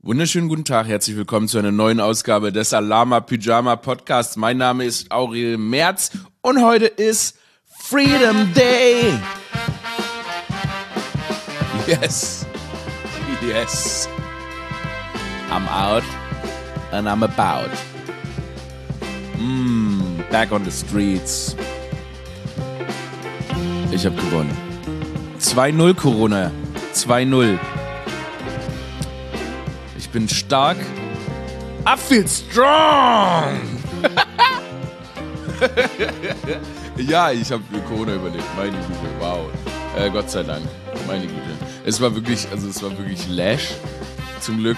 Wunderschönen guten Tag, herzlich willkommen zu einer neuen Ausgabe des Alama Pyjama Podcasts. Mein Name ist Aurel Merz und heute ist Freedom Day. Yes, yes. I'm out and I'm about. Back on the streets. Ich habe gewonnen. 2-0 Corona, 2-0. Ich bin stark. I feel strong. Ja, ich habe Corona überlebt. Meine Güte, wow. Gott sei Dank. Meine Güte. Es war wirklich Lash. Zum Glück.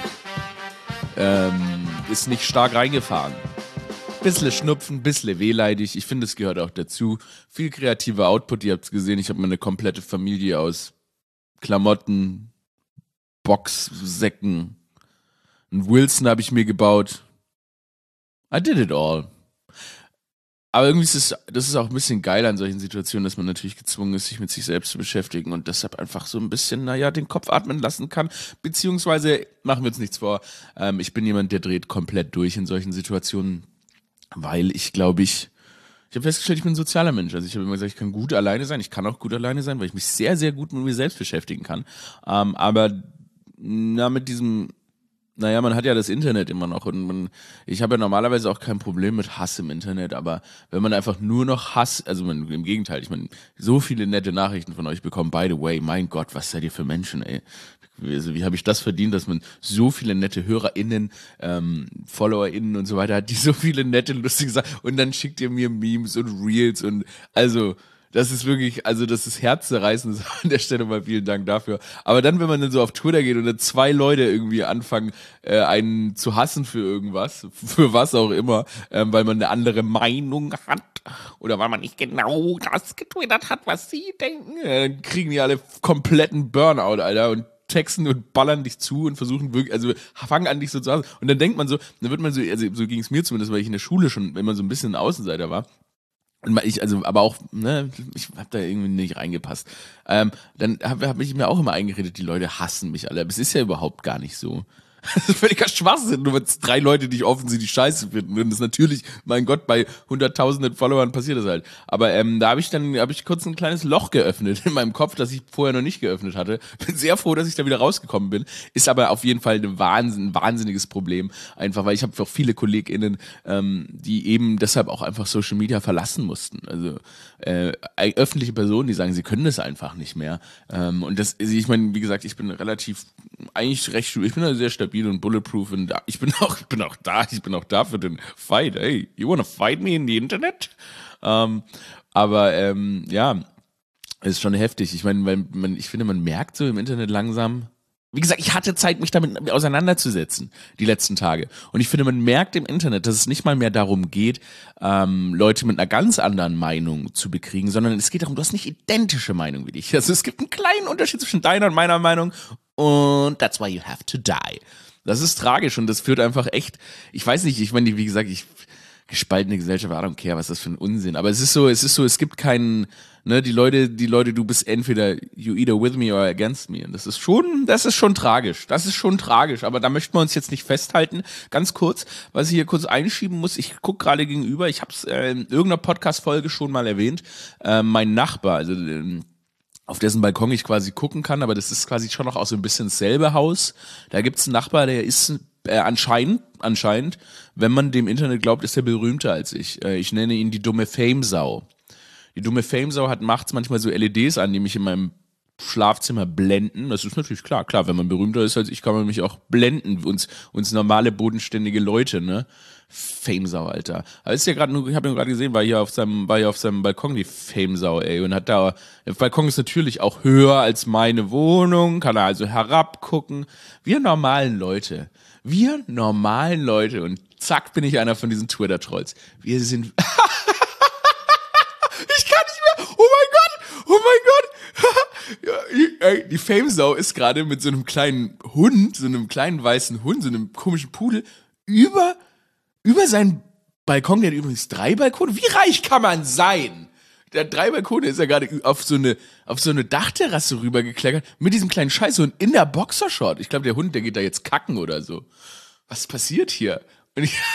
Ist nicht stark reingefahren. Bissle Schnupfen, bissle wehleidig. Ich finde, es gehört auch dazu. Viel kreativer Output. Ihr habt es gesehen. Ich habe meine komplette Familie aus Klamotten, Boxsäcken, einen Wilson habe ich mir gebaut. I did it all. Aber irgendwie das ist auch ein bisschen geil an solchen Situationen, dass man natürlich gezwungen ist, sich mit sich selbst zu beschäftigen und deshalb einfach so ein bisschen, den Kopf atmen lassen kann. Beziehungsweise, machen wir uns nichts vor, ich bin jemand, der dreht komplett durch in solchen Situationen, weil ich habe festgestellt, ich bin ein sozialer Mensch. Also ich habe immer gesagt, ich kann gut alleine sein. Ich kann auch gut alleine sein, weil ich mich sehr, sehr gut mit mir selbst beschäftigen kann. Aber mit diesem... man hat ja das Internet immer noch und ich habe ja normalerweise auch kein Problem mit Hass im Internet, aber wenn man einfach nur noch Hass, im Gegenteil, ich meine, so viele nette Nachrichten von euch bekommen, by the way, mein Gott, was seid ihr für Menschen, ey. Also wie habe ich das verdient, dass man so viele nette HörerInnen, FollowerInnen und so weiter hat, die so viele nette, lustige Sachen und dann schickt ihr mir Memes und Reels und also... Das ist wirklich, das ist herzzerreißend an der Stelle mal vielen Dank dafür. Aber dann, wenn man dann so auf Twitter geht und dann 2 Leute irgendwie anfangen, einen zu hassen für irgendwas, für was auch immer, weil man eine andere Meinung hat oder weil man nicht genau das getwittert hat, was sie denken, dann kriegen die alle kompletten Burnout, Alter, und texten und ballern dich zu und versuchen wirklich, fangen an dich so zu hassen. Und dann denkt man so, dann wird man so, so ging es mir zumindest, weil ich in der Schule schon, wenn man so ein bisschen ein Außenseiter war, aber auch, ich habe da irgendwie nicht reingepasst. Dann hab ich mir auch immer eingeredet, die Leute hassen mich alle. Aber es ist ja überhaupt gar nicht so. Das ist völliger Schwachsinn, nur wenn es 3 Leute dich offensichtlich scheiße finden. Und das natürlich, mein Gott, bei hunderttausenden Followern passiert das halt. Aber da habe ich kurz ein kleines Loch geöffnet in meinem Kopf, das ich vorher noch nicht geöffnet hatte. Bin sehr froh, dass ich da wieder rausgekommen bin. Ist aber auf jeden Fall ein wahnsinniges Problem. Einfach, weil ich habe auch viele KollegInnen, die eben deshalb auch einfach Social Media verlassen mussten. Also öffentliche Personen, die sagen, sie können das einfach nicht mehr. Und das, ich meine, wie gesagt, ich bin eigentlich recht, ich bin da sehr stabil und bulletproof und ich bin auch da für den Fight. Hey, you wanna fight me in the Internet? Ist schon heftig. Ich meine, ich finde, man merkt so im Internet langsam. Wie gesagt, ich hatte Zeit, mich damit auseinanderzusetzen, die letzten Tage. Und ich finde, man merkt im Internet, dass es nicht mal mehr darum geht, Leute mit einer ganz anderen Meinung zu bekriegen, sondern es geht darum, du hast nicht identische Meinung wie dich. Also es gibt einen kleinen Unterschied zwischen deiner und meiner Meinung und that's why you have to die. Das ist tragisch und das führt einfach echt, ich weiß nicht, ich meine, wie gesagt, gespaltene Gesellschaft, I don't care, was ist das für ein Unsinn. Aber es ist so, es gibt keinen, die Leute, du bist entweder you either with me or against me. Und das ist schon tragisch. Das ist schon tragisch. Aber da möchten wir uns jetzt nicht festhalten. Ganz kurz, was ich hier kurz einschieben muss, ich gucke gerade gegenüber, ich habe es in irgendeiner Podcast-Folge schon mal erwähnt, mein Nachbar, auf dessen Balkon ich quasi gucken kann, aber das ist quasi schon noch auch so ein bisschen dasselbe Haus. Da gibt's einen Nachbar, der ist anscheinend, wenn man dem Internet glaubt, ist er berühmter als ich. Ich nenne ihn die dumme Fame-Sau. Die dumme Fame-Sau hat nachts manchmal so LEDs an, die mich in meinem Schlafzimmer blenden. Das ist natürlich klar, wenn man berühmter ist als ich, kann man mich auch blenden. Uns normale, bodenständige Leute, ne? Famesau, Alter. Aber ist ja gerade, ich habe ihn gerade gesehen, war hier auf seinem Balkon die Famesau, ey, und hat da, der Balkon ist natürlich auch höher als meine Wohnung, kann er also herabgucken. Wir normalen Leute und zack bin ich einer von diesen Twitter-Trolls. Wir sind, ich kann nicht mehr, oh mein Gott, die Famesau ist gerade mit so einem kleinen Hund, so einem kleinen weißen Hund, so einem komischen Pudel, über seinen Balkon, der hat übrigens 3 Balkone. Wie reich kann man sein? der hat 3 Balkone, ist ja gerade auf so eine Dachterrasse rübergeklettert mit diesem kleinen Scheißhund in der Boxershort. Ich glaube, der Hund, der geht da jetzt kacken oder so. Was passiert hier? Und ich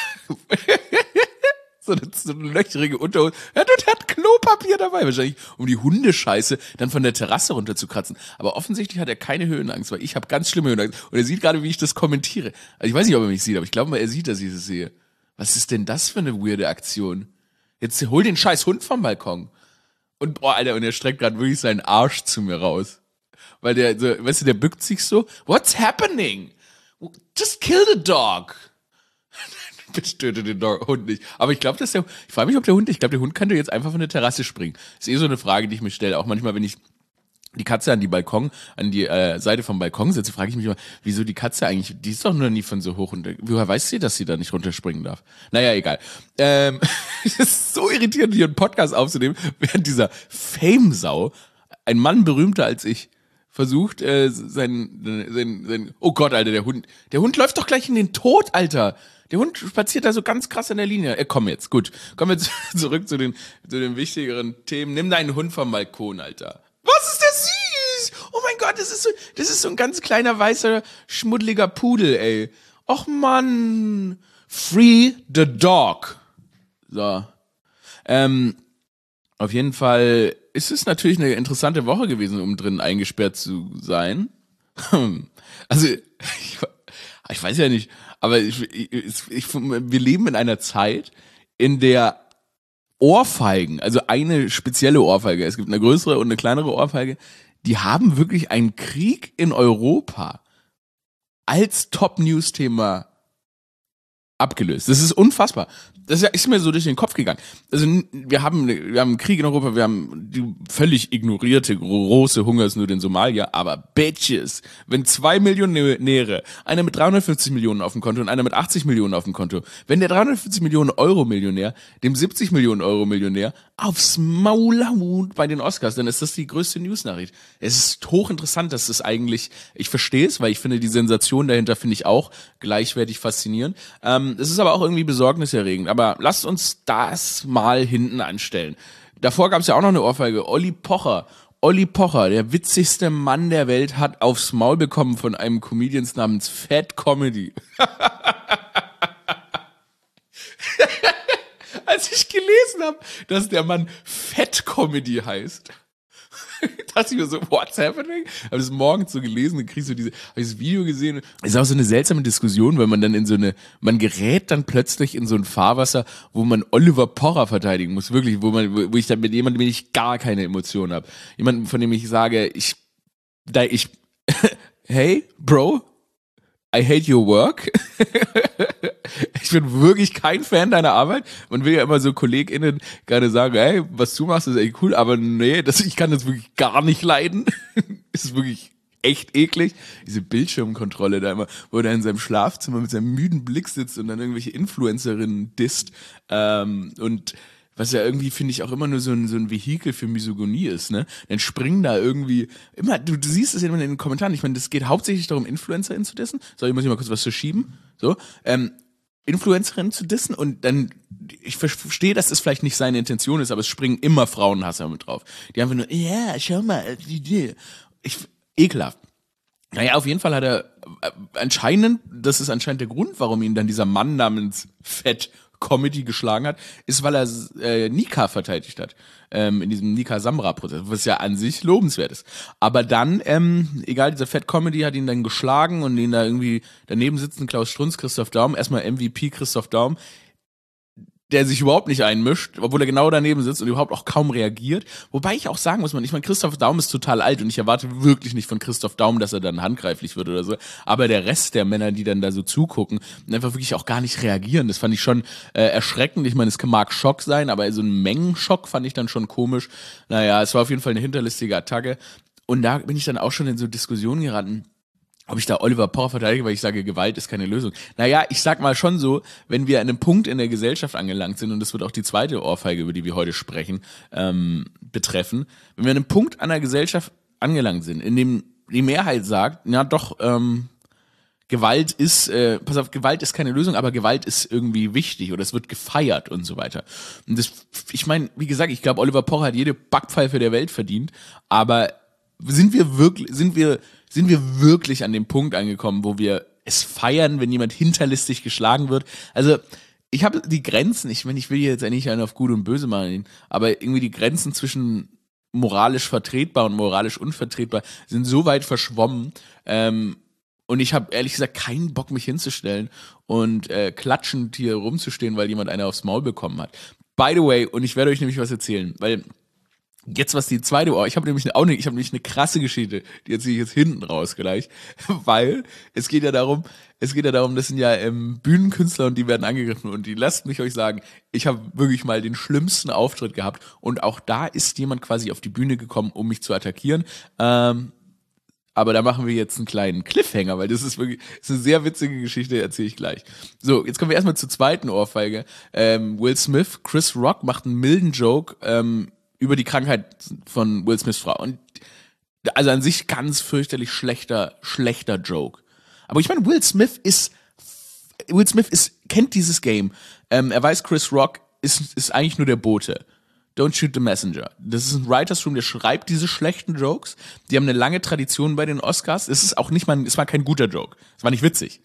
so eine löcherige Unterhose. Ja, der hat Klopapier dabei, wahrscheinlich, um die Hundescheiße dann von der Terrasse runterzukratzen. Aber offensichtlich hat er keine Höhenangst, weil ich habe ganz schlimme Höhenangst. Und er sieht gerade, wie ich das kommentiere. Also ich weiß nicht, ob er mich sieht, aber ich glaube mal, er sieht, dass ich das sehe. Was ist denn das für eine weirde Aktion? Jetzt hol den scheiß Hund vom Balkon. Und boah, Alter, und er streckt gerade wirklich seinen Arsch zu mir raus. Weil der, so, weißt du, der bückt sich so. What's happening? Just kill the dog. Bitte töte den Hund nicht. Aber ich glaube, ich frage mich, ob der Hund könnte jetzt einfach von der Terrasse springen. Ist so eine Frage, die ich mir stelle. Auch manchmal, wenn ich die Katze an die Seite vom Balkon setze, frage ich mich immer, wieso die Katze eigentlich, die ist doch nur nie von so hoch und woher weiß sie, dass sie da nicht runterspringen darf? Naja, egal. Es ist so irritierend, hier einen Podcast aufzunehmen, während dieser Fame-Sau, ein Mann berühmter als ich, versucht, sein oh Gott, Alter, der Hund läuft doch gleich in den Tod, Alter. Der Hund spaziert da so ganz krass an der Linie. Komm jetzt, gut. Kommen wir zurück zu den wichtigeren Themen. Nimm deinen Hund vom Balkon, Alter. Was ist der süß? Oh mein Gott, das ist so ein ganz kleiner, weißer, schmuddeliger Pudel, ey. Och Mann. Free the dog. So. Auf jeden Fall ist es natürlich eine interessante Woche gewesen, um drin eingesperrt zu sein. Also, ich weiß ja nicht, aber wir leben in einer Zeit, in der Ohrfeigen, also eine spezielle Ohrfeige, es gibt eine größere und eine kleinere Ohrfeige, die haben wirklich einen Krieg in Europa als Top-News-Thema abgelöst. Das ist unfassbar. Das ist mir so durch den Kopf gegangen. Also wir haben einen Krieg in Europa, wir haben die völlig ignorierte große Hungersnot in Somalia, aber Bitches, wenn 2 Millionäre, einer mit 350 Millionen auf dem Konto und einer mit 80 Millionen auf dem Konto, wenn der 350 Millionen Euro Millionär dem 70 Millionen Euro Millionär aufs Maul haut bei den Oscars, dann ist das die größte Newsnachricht. Es ist hochinteressant, dass es eigentlich, ich verstehe es, weil ich finde die Sensation dahinter finde ich auch gleichwertig faszinierend. Es ist aber auch irgendwie besorgniserregend. Aber lasst uns das mal hinten anstellen. Davor gab es ja auch noch eine Ohrfeige. Olli Pocher, der witzigste Mann der Welt, hat aufs Maul bekommen von einem Comedian namens Fat Comedy. Als ich gelesen habe, dass der Mann Fat Comedy heißt, dachte ich mir so, what's happening? Habe das morgens so gelesen, dann kriegst du habe dieses Video gesehen. Ist auch so eine seltsame Diskussion, weil man dann man gerät dann plötzlich in so ein Fahrwasser, wo man Oliver Pocher verteidigen muss, wirklich, wo ich dann mit jemandem, mit dem ich gar keine Emotionen habe. Jemanden, von dem ich sage, hey, Bro, I hate your work. Ich bin wirklich kein Fan deiner Arbeit. Man will ja immer so KollegInnen gerne sagen, hey, was du machst, ist echt cool, aber nee, ich kann das wirklich gar nicht leiden. Es ist wirklich echt eklig. Diese Bildschirmkontrolle da immer, wo er in seinem Schlafzimmer mit seinem müden Blick sitzt und dann irgendwelche Influencerinnen disst. Und was ja irgendwie, finde ich, auch immer nur so ein Vehikel für Misogynie ist, ne? Dann springen da irgendwie, immer, du siehst es ja immer in den Kommentaren, ich meine, das geht hauptsächlich darum, InfluencerInnen zu dissen. So, ich muss hier mal kurz was zu schieben. So, Influencerinnen zu dissen und dann, ich verstehe, dass das vielleicht nicht seine Intention ist, aber es springen immer Frauenhasser mit drauf. Die einfach nur, ja, schau mal, ekelhaft. Naja, auf jeden Fall hat er das ist anscheinend der Grund, warum ihn dann dieser Mann namens Fett Comedy geschlagen hat, ist, weil er Nika verteidigt hat. In diesem Nika-Samra-Prozess, was ja an sich lobenswert ist. Aber dann, egal, dieser Fat Comedy hat ihn dann geschlagen und den da irgendwie daneben sitzen Klaus Strunz, Christoph Daum, erstmal MVP Christoph Daum, der sich überhaupt nicht einmischt, obwohl er genau daneben sitzt und überhaupt auch kaum reagiert. Wobei ich auch sagen muss, ich meine, Christoph Daum ist total alt und ich erwarte wirklich nicht von Christoph Daum, dass er dann handgreiflich wird oder so. Aber der Rest der Männer, die dann da so zugucken und einfach wirklich auch gar nicht reagieren, das fand ich schon erschreckend. Ich meine, es mag Schock sein, aber so ein Mengenschock fand ich dann schon komisch. Naja, es war auf jeden Fall eine hinterlistige Attacke. Und da bin ich dann auch schon in so Diskussionen geraten, ob ich da Oliver Pocher verteidige, weil ich sage, Gewalt ist keine Lösung. Naja, ich sag mal schon so, wenn wir an einem Punkt in der Gesellschaft angelangt sind, und das wird auch die zweite Ohrfeige, über die wir heute sprechen, betreffen, wenn wir an einem Punkt an der Gesellschaft angelangt sind, in dem die Mehrheit sagt, ja doch, Gewalt ist, pass auf, Gewalt ist keine Lösung, aber Gewalt ist irgendwie wichtig oder es wird gefeiert und so weiter. Und das, ich meine, wie gesagt, ich glaube, Oliver Pocher hat jede Backpfeife der Welt verdient, aber sind wir wirklich an dem Punkt angekommen, wo wir es feiern, wenn jemand hinterlistig geschlagen wird? Also, ich habe die Grenzen, ich meine, ich will hier jetzt eigentlich einen auf Gut und Böse machen, aber irgendwie die Grenzen zwischen moralisch vertretbar und moralisch unvertretbar sind so weit verschwommen, und ich habe ehrlich gesagt keinen Bock, mich hinzustellen und klatschend hier rumzustehen, weil jemand eine aufs Maul bekommen hat. By the way, und ich werde euch nämlich was erzählen, weil jetzt was die zweite Ohr, ich habe nämlich eine krasse Geschichte, die erzähle ich jetzt hinten raus gleich, weil es geht ja darum, das sind ja Bühnenkünstler und die werden angegriffen und die lasst mich euch sagen, ich habe wirklich mal den schlimmsten Auftritt gehabt und auch da ist jemand quasi auf die Bühne gekommen, um mich zu attackieren. Aber da machen wir jetzt einen kleinen Cliffhanger, weil das ist wirklich, das ist eine sehr witzige Geschichte, erzähle ich gleich. So, jetzt kommen wir erstmal zur zweiten Ohrfeige. Will Smith, Chris Rock macht einen milden Joke über die Krankheit von Will Smiths Frau. Und also an sich ganz fürchterlich schlechter Joke. Aber ich meine, Will Smith kennt dieses Game. Er weiß, Chris Rock ist eigentlich nur der Bote. Don't shoot the messenger. Das ist ein Writers Room, der schreibt diese schlechten Jokes. Die haben eine lange Tradition bei den Oscars. Es war kein guter Joke. Es war nicht witzig.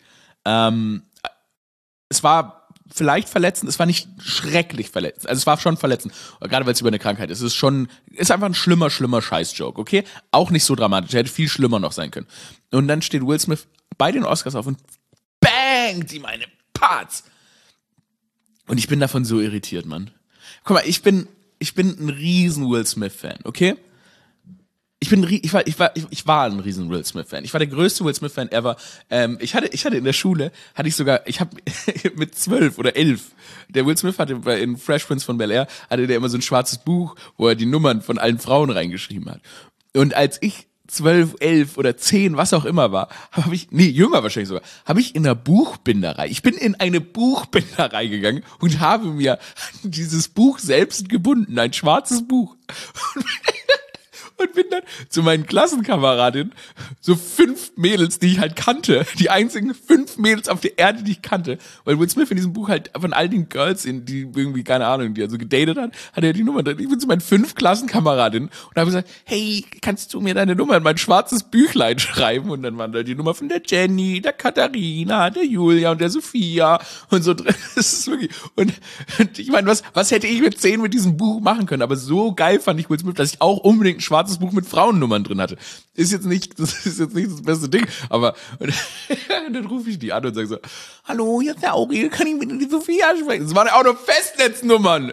Es war vielleicht verletzend, es war nicht schrecklich verletzend. Also es war schon verletzend. Gerade weil es über eine Krankheit ist. Ist einfach ein schlimmer Scheiß-Joke, okay? Auch nicht so dramatisch. Er hätte viel schlimmer noch sein können. Und dann steht Will Smith bei den Oscars auf und bangt ihm meine Parts. Und ich bin davon so irritiert, Mann. Guck mal, ich bin ein riesen Will Smith-Fan, okay? Ich war ein riesen Will Smith-Fan. Ich war der größte Will Smith-Fan ever. Ich hatte in der Schule, ich habe mit 12 oder 11, der Will Smith hatte in Fresh Prince von Bel-Air, hatte der immer so ein schwarzes Buch, wo er die Nummern von allen Frauen reingeschrieben hat. Und als ich 12, 11 oder 10, was auch immer war, jünger wahrscheinlich sogar, habe ich in einer Buchbinderei, ich bin in eine Buchbinderei gegangen und habe mir dieses Buch selbst gebunden, ein schwarzes Buch. Und bin dann zu meinen Klassenkameradinnen, so 5 Mädels, die ich halt kannte, die einzigen 5 Mädels auf der Erde, die ich kannte, weil Will Smith in diesem Buch halt von all den Girls, die irgendwie, keine Ahnung, die er so gedatet hat, hat er die Nummer. Ich bin zu meinen 5 Klassenkameradinnen und habe gesagt, hey, kannst du mir deine Nummer in mein schwarzes Büchlein schreiben? Und dann waren da die Nummer von der Jenny, der Katharina, der Julia und der Sophia und so drin. Das ist wirklich, und ich meine, was hätte ich mit 10 mit diesem Buch machen können? Aber so geil fand ich Will Smith, dass ich auch unbedingt ein schwarzes Buch mit Frauennummern drin hatte. Das ist jetzt nicht das beste Ding, aber und dann rufe ich die an und sage so, hallo, hier ist der Aurel, kann ich mit die Sophia sprechen? Das waren ja auch nur Festnetznummern.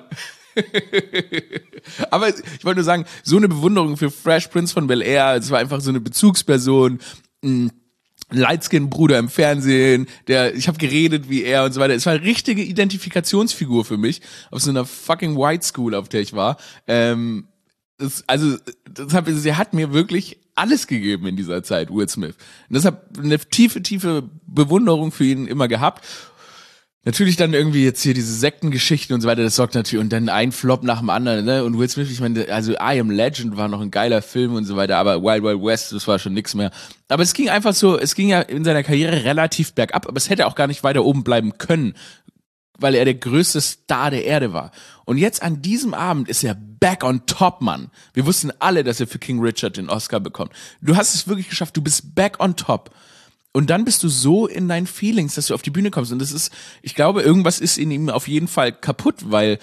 Aber ich wollte nur sagen, so eine Bewunderung für Fresh Prince von Bel-Air, es war einfach so eine Bezugsperson, Lightskin-Bruder im Fernsehen, ich habe geredet wie er und so weiter. Es war eine richtige Identifikationsfigur für mich auf so einer fucking White School, auf der ich war. Sie hat mir wirklich alles gegeben in dieser Zeit, Will Smith. Und deshalb eine tiefe Bewunderung für ihn immer gehabt. Natürlich dann irgendwie jetzt hier diese Sektengeschichten und so weiter, das sorgt natürlich, und dann ein Flop nach dem anderen, ne? Und Will Smith, ich meine, also I Am Legend war noch ein geiler Film und so weiter, aber Wild Wild West, das war schon nix mehr. Aber es ging ja in seiner Karriere relativ bergab, aber es hätte auch gar nicht weiter oben bleiben können, weil er der größte Star der Erde war. Und jetzt an diesem Abend ist er back on top, Mann. Wir wussten alle, dass er für King Richard den Oscar bekommt. Du hast es wirklich geschafft, du bist back on top. Und dann bist du so in deinen Feelings, dass du auf die Bühne kommst. Und das ist, ich glaube, irgendwas ist in ihm auf jeden Fall kaputt, weil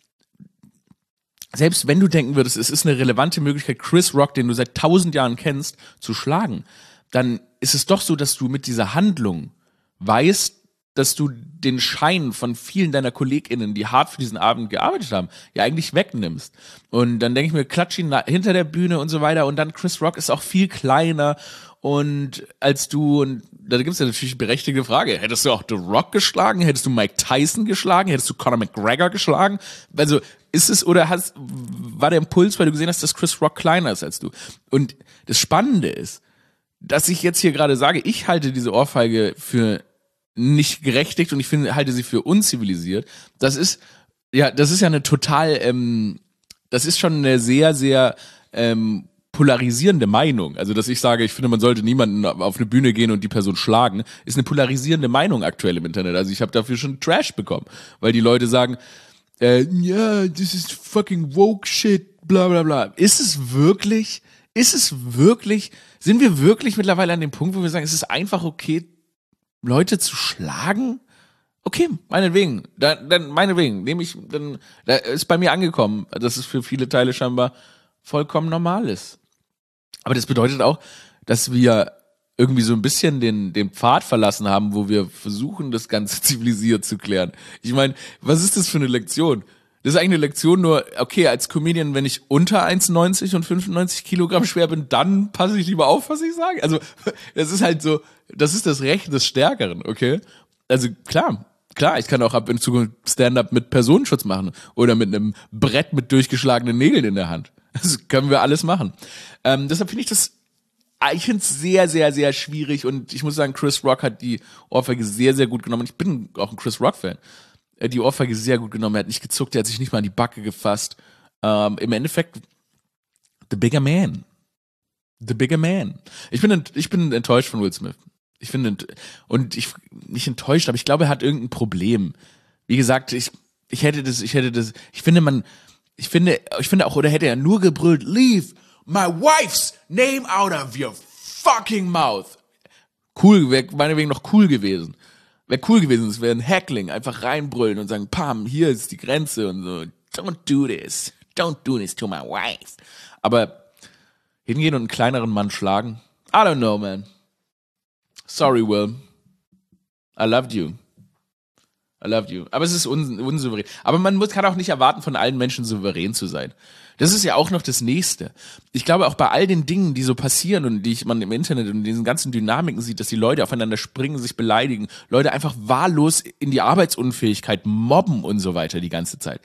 selbst wenn du denken würdest, es ist eine relevante Möglichkeit, Chris Rock, den du seit 1000 Jahren kennst, zu schlagen, dann ist es doch so, dass du mit dieser Handlung weißt, dass du den Schein von vielen deiner KollegInnen, die hart für diesen Abend gearbeitet haben, ja eigentlich wegnimmst. Und dann denke ich mir, klatsch ihn hinter der Bühne und so weiter. Und dann Chris Rock ist auch viel kleiner und als du, und da gibt es ja natürlich eine berechtigte Frage, hättest du auch The Rock geschlagen? Hättest du Mike Tyson geschlagen? Hättest du Conor McGregor geschlagen? Also ist es, oder war der Impuls, weil du gesehen hast, dass Chris Rock kleiner ist als du? Und das Spannende ist, dass ich jetzt hier gerade sage, ich halte diese Ohrfeige für nicht gerechtigt und halte sie für unzivilisiert. Das ist ja eine total, das ist schon eine sehr, sehr polarisierende Meinung, also dass ich sage, ich finde, man sollte niemanden auf eine Bühne gehen und die Person schlagen, ist eine polarisierende Meinung aktuell im Internet. Also ich habe dafür schon Trash bekommen, weil die Leute sagen, ja, das ist fucking woke shit, bla bla bla. Ist es wirklich, sind wir wirklich mittlerweile an dem Punkt, wo wir sagen, es ist einfach okay, Leute zu schlagen? Okay, meinetwegen, dann meinetwegen, da ist bei mir angekommen, dass es für viele Teile scheinbar vollkommen normal ist. Aber das bedeutet auch, dass wir irgendwie so ein bisschen den Pfad verlassen haben, wo wir versuchen, das Ganze zivilisiert zu klären. Ich meine, was ist das für eine Lektion? Das ist eigentlich eine Lektion nur, okay, als Comedian, wenn ich unter 1,90 und 95 Kilogramm schwer bin, dann passe ich lieber auf, was ich sage. Also, das ist halt so, das ist das Recht des Stärkeren, okay? Also, klar, ich kann auch ab in Zukunft Stand-up mit Personenschutz machen oder mit einem Brett mit durchgeschlagenen Nägeln in der Hand. Das können wir alles machen. Deshalb finde ich finde es sehr, sehr, sehr schwierig und ich muss sagen, Chris Rock hat die Ohrfeige sehr, sehr gut genommen. Ich bin auch ein Chris Rock-Fan. Die Ohrfeige sehr gut genommen, er hat nicht gezuckt, er hat sich nicht mal an die Backe gefasst. Im Endeffekt, the bigger man. The bigger man. Ich bin enttäuscht von Will Smith. Nicht enttäuscht, aber ich glaube, er hat irgendein Problem. Wie gesagt, ich finde auch, oder hätte er nur gebrüllt, leave my wife's name out of your fucking mouth. Cool, wäre meinetwegen noch cool gewesen. Wäre cool gewesen, es wäre ein Heckling, einfach reinbrüllen und sagen, Pam, hier ist die Grenze und so, don't do this to my wife. Aber hingehen und einen kleineren Mann schlagen, I don't know, man. Sorry, Will. I loved you. Aber es ist unsouverän. Aber kann auch nicht erwarten, von allen Menschen souverän zu sein. Das ist ja auch noch das Nächste. Ich glaube auch bei all den Dingen, die so passieren und man im Internet und in diesen ganzen Dynamiken sieht, dass die Leute aufeinander springen, sich beleidigen, Leute einfach wahllos in die Arbeitsunfähigkeit mobben und so weiter die ganze Zeit.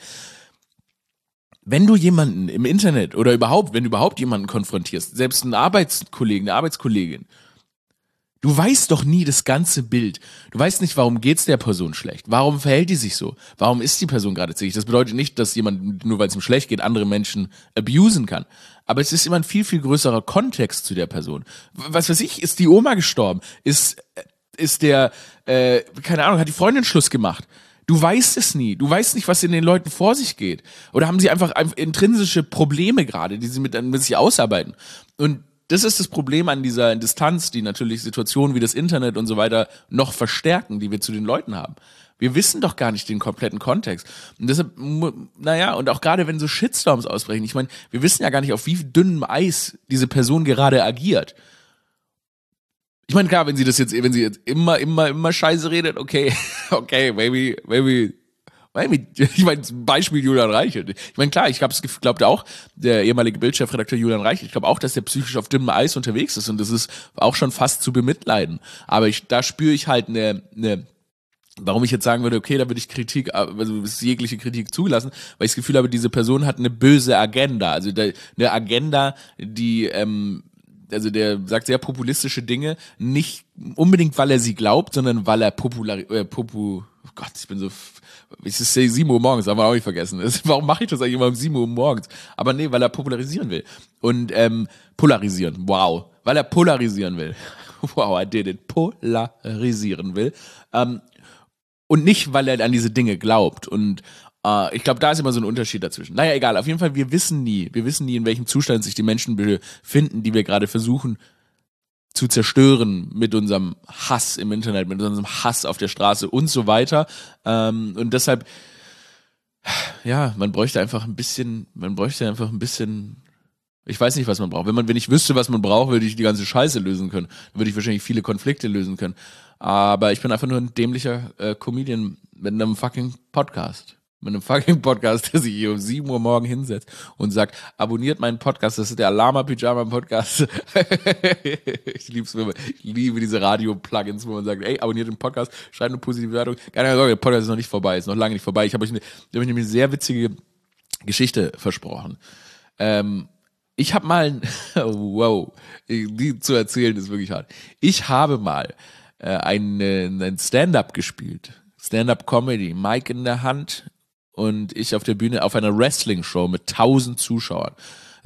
Wenn du jemanden im Internet oder wenn du überhaupt jemanden konfrontierst, selbst einen Arbeitskollegen, eine Arbeitskollegin, du weißt doch nie das ganze Bild. Du weißt nicht, warum geht's der Person schlecht? Warum verhält die sich so? Warum ist die Person gerade zickig? Das bedeutet nicht, dass jemand, nur weil es ihm schlecht geht, andere Menschen abusen kann. Aber es ist immer ein viel, viel größerer Kontext zu der Person. Was weiß ich, ist die Oma gestorben? Ist der, keine Ahnung, hat die Freundin Schluss gemacht? Du weißt es nie. Du weißt nicht, was in den Leuten vor sich geht. Oder haben sie einfach intrinsische Probleme gerade, die sie mit sich ausarbeiten? Und das ist das Problem an dieser Distanz, die natürlich Situationen wie das Internet und so weiter noch verstärken, die wir zu den Leuten haben. Wir wissen doch gar nicht den kompletten Kontext. Und deshalb, und auch gerade wenn so Shitstorms ausbrechen, ich meine, wir wissen ja gar nicht, auf wie dünnem Eis diese Person gerade agiert. Ich meine, klar, wenn sie jetzt immer Scheiße redet, okay, maybe, ich meine, Beispiel Julian Reichelt. Ich meine, klar, ich glaubte auch, der ehemalige Bildchefredakteur Julian Reichelt, ich glaube auch, dass der psychisch auf dünnem Eis unterwegs ist und das ist auch schon fast zu bemitleiden. Aber da spüre ich halt warum ich jetzt sagen würde, okay, da würde ich ist jegliche Kritik zugelassen, weil ich das Gefühl habe, diese Person hat eine böse Agenda. Also eine Agenda, die, der sagt sehr populistische Dinge, nicht unbedingt, weil er sie glaubt, sondern weil er oh Gott, ich ist 7 Uhr morgens, haben wir auch nicht vergessen. Warum mache ich das eigentlich immer um 7 Uhr morgens? Aber nee, weil er popularisieren will. Und polarisieren, wow. Weil er polarisieren will. Wow, I did it. Polarisieren will. Und nicht, weil er an diese Dinge glaubt. Und ich glaube, da ist immer so ein Unterschied dazwischen. Naja, egal. Auf jeden Fall, wir wissen nie, in welchem Zustand sich die Menschen befinden, die wir gerade versuchen zu zerstören mit unserem Hass im Internet, mit unserem Hass auf der Straße und so weiter. Und deshalb, ja, man bräuchte einfach ein bisschen, ich weiß nicht, was man braucht. Wenn ich wüsste, was man braucht, würde ich die ganze Scheiße lösen können. Dann würde ich wahrscheinlich viele Konflikte lösen können. Aber ich bin einfach nur ein dämlicher Comedian mit einem fucking Podcast. Der sich hier um 7 Uhr morgen hinsetzt und sagt, abonniert meinen Podcast, das ist der Lama-Pyjama-Podcast. Ich liebe diese Radio-Plugins, wo man sagt, ey, abonniert den Podcast, schreibt eine positive Bewertung. Keine Sorge, der Podcast ist noch nicht vorbei, ist noch lange nicht vorbei. Ich habe euch eine sehr witzige Geschichte versprochen. Ich habe mal, die zu erzählen ist wirklich hart. Ich habe mal ein Stand-up gespielt. Stand-up-Comedy, Mic in der Hand und ich auf der Bühne auf einer Wrestling-Show mit 1000 Zuschauern.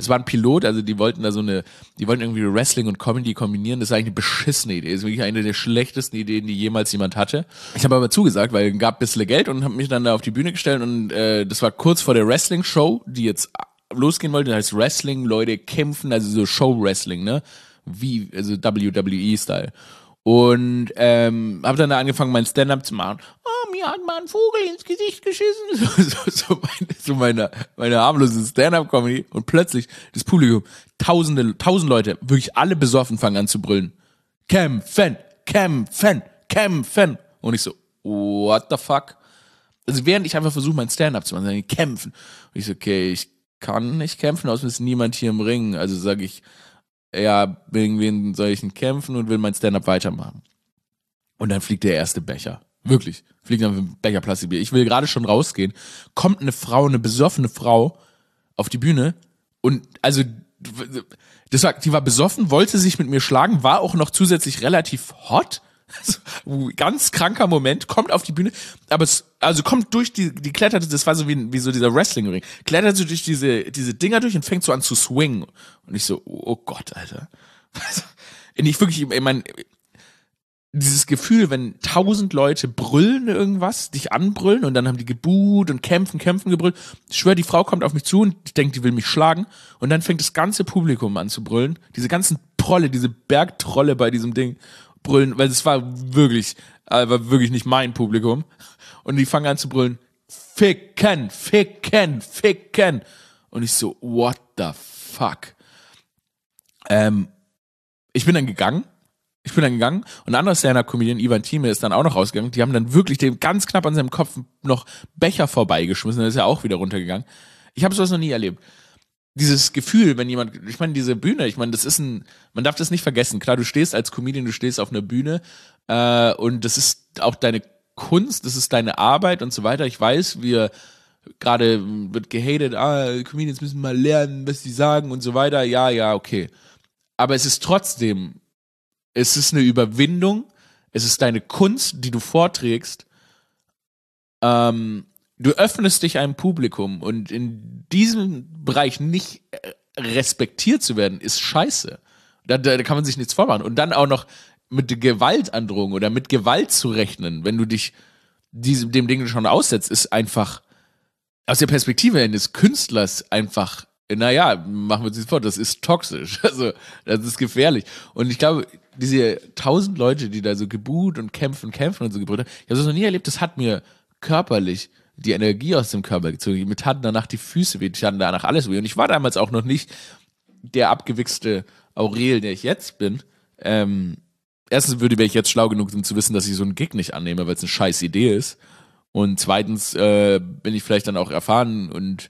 es war ein Pilot, also die wollten irgendwie Wrestling und Comedy kombinieren. Das ist eigentlich eine beschissene Idee. Das ist wirklich eine der schlechtesten Ideen, die jemals jemand hatte. Ich habe aber zugesagt, weil es gab ein bisschen Geld und habe mich dann da auf die Bühne gestellt und das war kurz vor der Wrestling-Show, die jetzt losgehen wollte. Das heißt Wrestling, Leute kämpfen, also so Show-Wrestling, ne? Also WWE-Style. Und habe dann da angefangen, mein Stand-up zu machen. Oh, mir hat mal ein Vogel ins Gesicht geschissen. So meine harmlose Stand-up-Comedy. Und plötzlich das Publikum, tausend Leute, wirklich alle besoffen, fangen an zu brüllen. Kämpfen, kämpfen, kämpfen. Und ich so, what the fuck? Also während ich einfach versuche, mein Stand-up zu machen, sagen die, kämpfen. Und ich so, okay, ich kann nicht kämpfen, außer ist niemand hier im Ring. Also sage ich, ja, wegen wen soll ich denn kämpfen und will mein Stand-up weitermachen. Und dann fliegt der erste Becher. Wirklich. Fliegt dann ein Becher Plastikbier. Ich will gerade schon rausgehen. Kommt eine besoffene Frau auf die Bühne und also die war besoffen, wollte sich mit mir schlagen, war auch noch zusätzlich relativ hot. Ganz kranker Moment, kommt auf die Bühne, aber kommt durch die kletterte, das war so wie so dieser Wrestling-Ring, klettert so durch diese Dinger durch und fängt so an zu swingen. Und ich so, oh Gott, Alter. Ich meine, dieses Gefühl, wenn 1000 Leute brüllen irgendwas, dich anbrüllen und dann haben die gebuht und kämpfen gebrüllt. Ich schwöre, die Frau kommt auf mich zu und denkt, die will mich schlagen und dann fängt das ganze Publikum an zu brüllen. Diese ganzen Prolle, diese Bergtrolle bei diesem Ding brüllen, weil es war wirklich nicht mein Publikum. Und die fangen an zu brüllen, ficken, ficken, ficken. Und ich so, what the fuck? Ich bin dann gegangen und ein anderer Stand-Up-Comedian, Ivan Thieme, ist dann auch noch rausgegangen. Die haben dann wirklich dem ganz knapp an seinem Kopf noch Becher vorbeigeschmissen, dann ist er auch wieder runtergegangen. Ich habe sowas noch nie erlebt. Dieses Gefühl, wenn jemand, ich meine, diese Bühne, ich meine, man darf das nicht vergessen. Klar, du stehst als Comedian, du stehst auf einer Bühne und das ist auch deine Kunst, das ist deine Arbeit und so weiter. Ich weiß, gerade wird gehatet, Comedians müssen mal lernen, was die sagen und so weiter. Ja, okay. Aber es ist eine Überwindung, es ist deine Kunst, die du vorträgst. Du öffnest dich einem Publikum und in diesem Bereich nicht respektiert zu werden, ist scheiße. Da kann man sich nichts vormachen. Und dann auch noch mit Gewaltandrohung oder mit Gewalt zu rechnen, wenn du dich dem Ding schon aussetzt, ist einfach aus der Perspektive eines Künstlers einfach, naja, machen wir uns das vor, das ist toxisch. Also, das ist gefährlich. Und ich glaube, diese 1000 Leute, die da so gebuht und kämpfen und so gebrüllt haben, ich habe das noch nie erlebt, das hat mir körperlich die Energie aus dem Körper gezogen. Mir taten danach die Füße weh, ich taten danach alles weh. Und ich war damals auch noch nicht der abgewichste Aurel, der ich jetzt bin. Erstens wäre ich jetzt schlau genug, um zu wissen, dass ich so einen Gig nicht annehme, weil es eine scheiß Idee ist. Und zweitens bin ich vielleicht dann auch erfahren und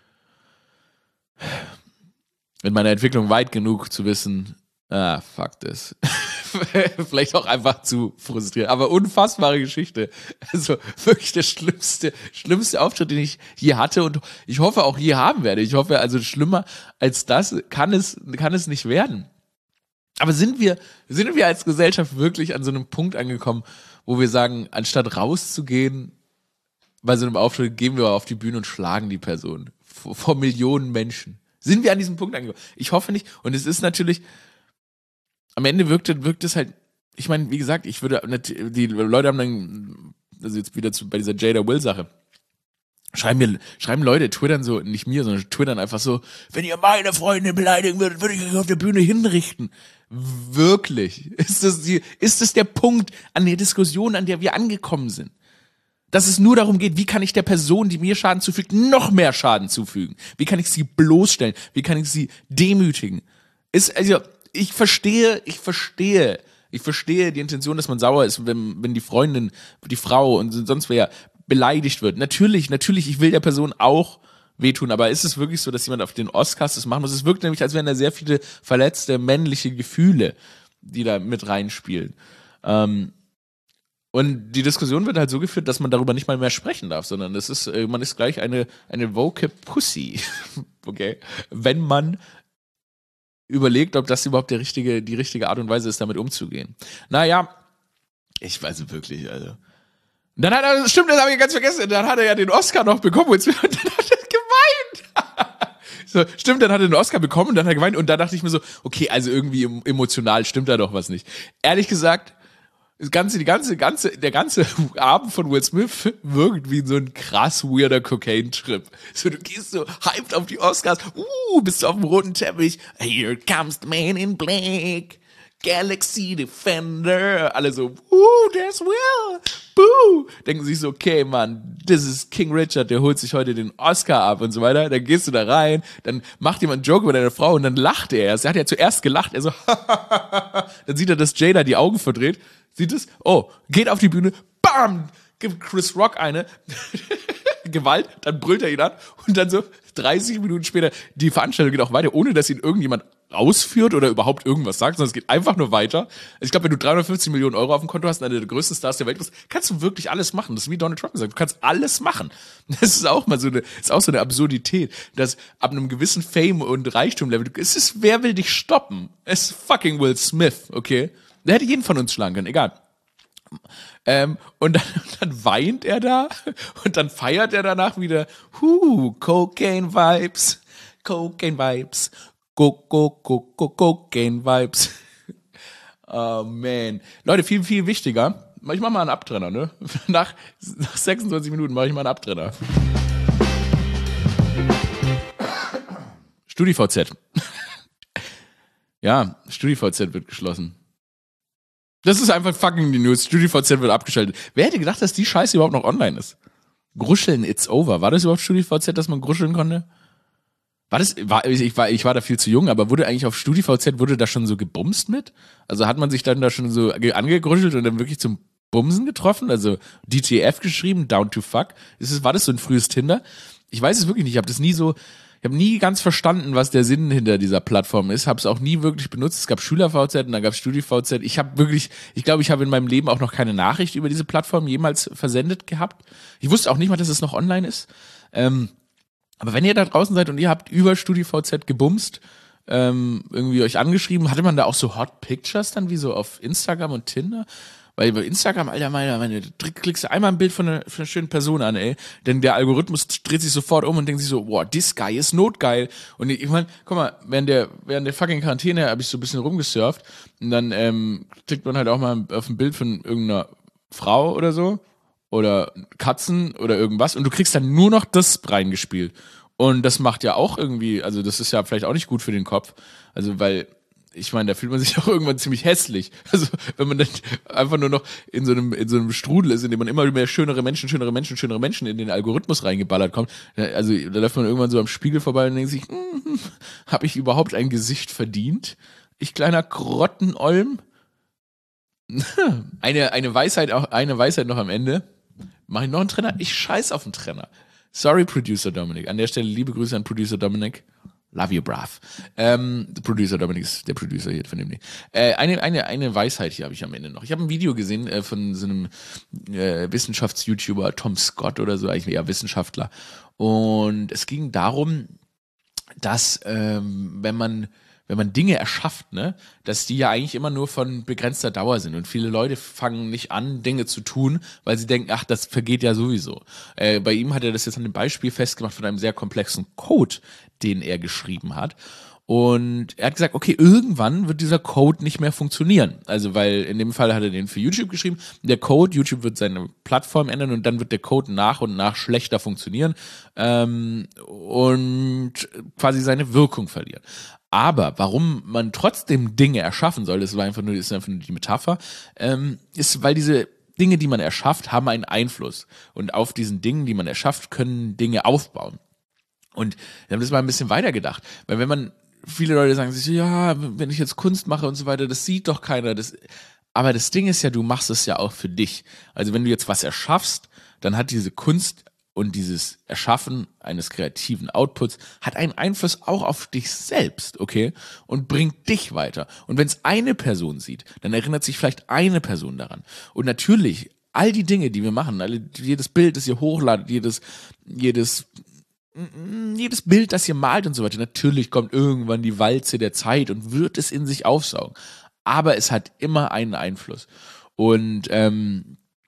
in meiner Entwicklung weit genug zu wissen, fuck this. Vielleicht auch einfach zu frustriert. Aber unfassbare Geschichte. Also wirklich der schlimmste Auftritt, den ich je hatte und ich hoffe auch je haben werde. Ich hoffe, also schlimmer als das kann es nicht werden. Aber sind wir als Gesellschaft wirklich an so einem Punkt angekommen, wo wir sagen, anstatt rauszugehen, bei so einem Auftritt gehen wir auf die Bühne und schlagen die Person vor Millionen Menschen? Sind wir an diesem Punkt angekommen? Ich hoffe nicht. Und es ist natürlich, am Ende wirkt es halt, ich meine, wie gesagt, die Leute haben dann, also jetzt wieder bei dieser Jada Will-Sache, schreiben Leute, twittern so, nicht mir, sondern twittern einfach so, wenn ihr meine Freunde beleidigen würdet, würde ich euch auf der Bühne hinrichten. Wirklich? Ist das der Punkt an der Diskussion, an der wir angekommen sind? Dass es nur darum geht, wie kann ich der Person, die mir Schaden zufügt, noch mehr Schaden zufügen? Wie kann ich sie bloßstellen? Wie kann ich sie demütigen? Ich verstehe die Intention, dass man sauer ist, wenn die Freundin, die Frau und sonst wer beleidigt wird. Natürlich, ich will der Person auch wehtun, aber ist es wirklich so, dass jemand auf den Oscars das machen muss? Es wirkt nämlich, als wären da sehr viele verletzte männliche Gefühle, die da mit reinspielen. Und die Diskussion wird halt so geführt, dass man darüber nicht mal mehr sprechen darf, sondern man ist gleich eine woke Pussy. Okay? Wenn man überlegt, ob das überhaupt die richtige Art und Weise ist, damit umzugehen. Naja, ich weiß wirklich, also. Dann hat das habe ich ganz vergessen, dann hat er ja den Oscar noch bekommen und dann hat er geweint. So, stimmt, dann hat er den Oscar bekommen und dann hat er geweint und da dachte ich mir so, okay, also irgendwie emotional stimmt da doch was nicht. Ehrlich gesagt, der ganze Abend von Will Smith wirkt wie so ein krass weirder Cocaine-Trip. So, du gehst so hyped auf die Oscars, bist du auf dem roten Teppich, here comes the man in black, Galaxy Defender, alle so, there's Will, boo, denken sich so, okay, Mann, das ist King Richard, der holt sich heute den Oscar ab und so weiter, dann gehst du da rein, dann macht jemand einen Joke über deine Frau und dann lacht er erst, er hat ja zuerst gelacht, er so, dann sieht er, dass Jada die Augen verdreht, sieht es, geht auf die Bühne, bam, gibt Chris Rock eine, Gewalt, dann brüllt er ihn an und dann so 30 Minuten später, die Veranstaltung geht auch weiter, ohne dass ihn irgendjemand ausführt oder überhaupt irgendwas sagt, sondern es geht einfach nur weiter. Ich glaube, wenn du 350 Millionen Euro auf dem Konto hast und einer der größten Stars der Welt bist, kannst du wirklich alles machen. Das ist wie Donald Trump gesagt, du kannst alles machen. Das ist auch mal so eine Absurdität, dass ab einem gewissen Fame und Reichtum-Level, wer will dich stoppen? Es ist fucking Will Smith, okay? Der hätte jeden von uns schlagen können, egal. Und dann weint er da und dann feiert er danach wieder, Cocaine Vibes, Cocaine Vibes. Oh man. Leute, viel, viel wichtiger. Ich mach mal einen Abtrenner, ne? Nach 26 Minuten mache ich mal einen Abtrenner. StudiVZ. Ja, StudiVZ wird geschlossen. Das ist einfach fucking die News. StudiVZ wird abgeschaltet. Wer hätte gedacht, dass die Scheiße überhaupt noch online ist? Gruscheln, it's over. War das überhaupt StudiVZ, dass man gruscheln konnte? Ich war da viel zu jung, aber wurde eigentlich auf StudiVZ, wurde da schon so gebumst mit? Also hat man sich dann da schon so angegruschelt und dann wirklich zum Bumsen getroffen? Also DTF geschrieben, down to fuck? War das so ein frühes Tinder? Ich weiß es wirklich nicht. Ich habe nie ganz verstanden, was der Sinn hinter dieser Plattform ist. Habe es auch nie wirklich benutzt. Es gab SchülerVZ und dann gab es StudiVZ. Ich glaube, ich habe in meinem Leben auch noch keine Nachricht über diese Plattform jemals versendet gehabt. Ich wusste auch nicht mal, dass es noch online ist. Aber wenn ihr da draußen seid und ihr habt über StudiVZ gebumst, irgendwie euch angeschrieben, hatte man da auch so Hot Pictures dann wie so auf Instagram und Tinder? Weil bei Instagram, Alter, meine, klickst du einmal ein Bild von einer schönen Person an, ey. Denn der Algorithmus dreht sich sofort um und denkt sich so, wow, this guy ist notgeil. Und ich meine, guck mal, während der fucking Quarantäne habe ich so ein bisschen rumgesurft und dann klickt man halt auch mal auf ein Bild von irgendeiner Frau oder so oder Katzen oder irgendwas und du kriegst dann nur noch das reingespielt. Und das macht ja auch irgendwie, also das ist ja vielleicht auch nicht gut für den Kopf. Also weil ich meine, da fühlt man sich auch irgendwann ziemlich hässlich. Also, wenn man dann einfach nur noch in so einem Strudel ist, in dem man immer mehr schönere Menschen in den Algorithmus reingeballert kommt. Also, da läuft man irgendwann so am Spiegel vorbei und denkt sich, habe ich überhaupt ein Gesicht verdient? Ich kleiner Grottenolm? Eine Weisheit noch am Ende. Mache ich noch einen Trenner? Ich scheiß auf den Trenner. Sorry, Producer Dominik. An der Stelle liebe Grüße an Producer Dominik. Love you, brav. Producer Dominik ist der Producer hier von dem Ding. Eine Weisheit hier habe ich am Ende noch. Ich habe ein Video gesehen von so einem Wissenschafts-YouTuber, Tom Scott oder so, eigentlich eher Wissenschaftler. Und es ging darum, dass wenn man Dinge erschafft, ne, dass die ja eigentlich immer nur von begrenzter Dauer sind. Und viele Leute fangen nicht an, Dinge zu tun, weil sie denken, ach, das vergeht ja sowieso. Bei ihm hat er das jetzt an dem Beispiel festgemacht von einem sehr komplexen Code, den er geschrieben hat. Und er hat gesagt, okay, irgendwann wird dieser Code nicht mehr funktionieren. Also, weil in dem Fall hat er den für YouTube geschrieben. Der Code, YouTube wird seine Plattform ändern und dann wird der Code nach und nach schlechter funktionieren und quasi seine Wirkung verlieren. Aber warum man trotzdem Dinge erschaffen soll, das ist einfach nur die Metapher, ist, weil diese Dinge, die man erschafft, haben einen Einfluss. Und auf diesen Dingen, die man erschafft, können Dinge aufbauen. Und wir haben das mal ein bisschen weitergedacht. Weil viele Leute sagen sich, ja, wenn ich jetzt Kunst mache und so weiter, das sieht doch keiner. Aber das Ding ist ja, du machst es ja auch für dich. Also wenn du jetzt was erschaffst, dann hat diese Kunst und dieses Erschaffen eines kreativen Outputs hat einen Einfluss auch auf dich selbst, okay? Und bringt dich weiter. Und wenn es eine Person sieht, dann erinnert sich vielleicht eine Person daran. Und natürlich, all die Dinge, die wir machen, jedes Bild, das ihr hochladet, jedes Bild, das ihr malt und so weiter, natürlich kommt irgendwann die Walze der Zeit und wird es in sich aufsaugen. Aber es hat immer einen Einfluss. Und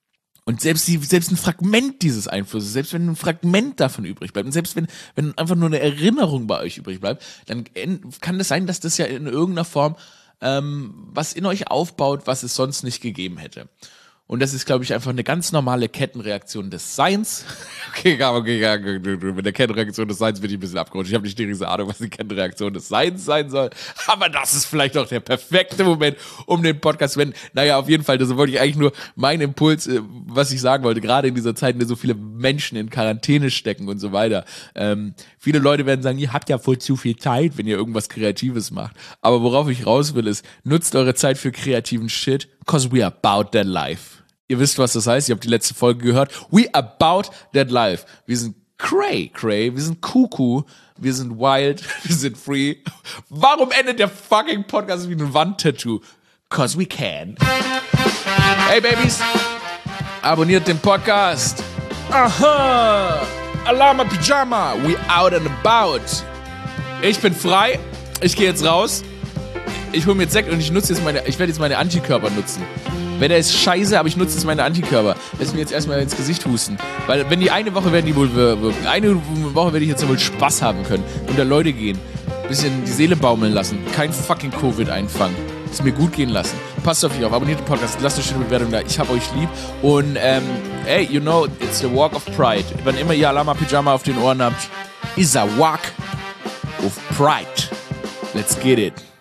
Und selbst ein Fragment dieses Einflusses, selbst wenn ein Fragment davon übrig bleibt und selbst wenn einfach nur eine Erinnerung bei euch übrig bleibt, dann kann es sein, dass das ja in irgendeiner Form was in euch aufbaut, was es sonst nicht gegeben hätte. Und das ist, glaube ich, einfach eine ganz normale Kettenreaktion des Seins. Okay, mit der Kettenreaktion des Seins bin ich ein bisschen abgerutscht. Ich habe nicht die riesige Ahnung, was die Kettenreaktion des Seins sein soll. Aber das ist vielleicht auch der perfekte Moment, um den Podcast zu wenden. Naja, auf jeden Fall, das wollte ich eigentlich nur meinen Impuls, was ich sagen wollte, gerade in dieser Zeit, in der so viele Menschen in Quarantäne stecken und so weiter. Viele Leute werden sagen, ihr habt ja voll zu viel Zeit, wenn ihr irgendwas Kreatives macht. Aber worauf ich raus will, ist, nutzt eure Zeit für kreativen Shit, cause we are about that life. Ihr wisst, was das heißt. Ihr habt die letzte Folge gehört. We about that life. Wir sind cray. Wir sind cuckoo. Wir sind wild. Wir sind free. Warum endet der fucking Podcast wie ein Wandtattoo? Cause we can. Hey Babys, abonniert den Podcast. Aha. Alarma Pyjama. We out and about. Ich bin frei. Ich gehe jetzt raus. Ich hole mir jetzt Sekt und ich werde jetzt meine Antikörper nutzen. Wetter ist scheiße, aber ich nutze jetzt meine Antikörper. Lass mir jetzt erstmal ins Gesicht husten. Weil wenn die eine Woche werden die wohl wirken. Eine Woche werde ich jetzt wohl Spaß haben können. Unter Leute gehen. Bisschen die Seele baumeln lassen. Kein fucking Covid einfangen. Es mir gut gehen lassen. Passt auf euch auf. Abonniert den Podcast. Lasst eine schöne Bewertung da. Ich hab euch lieb. Und hey, you know, it's the walk of pride. Wann immer ihr Alarma Pyjama auf den Ohren habt, is a walk of pride. Let's get it.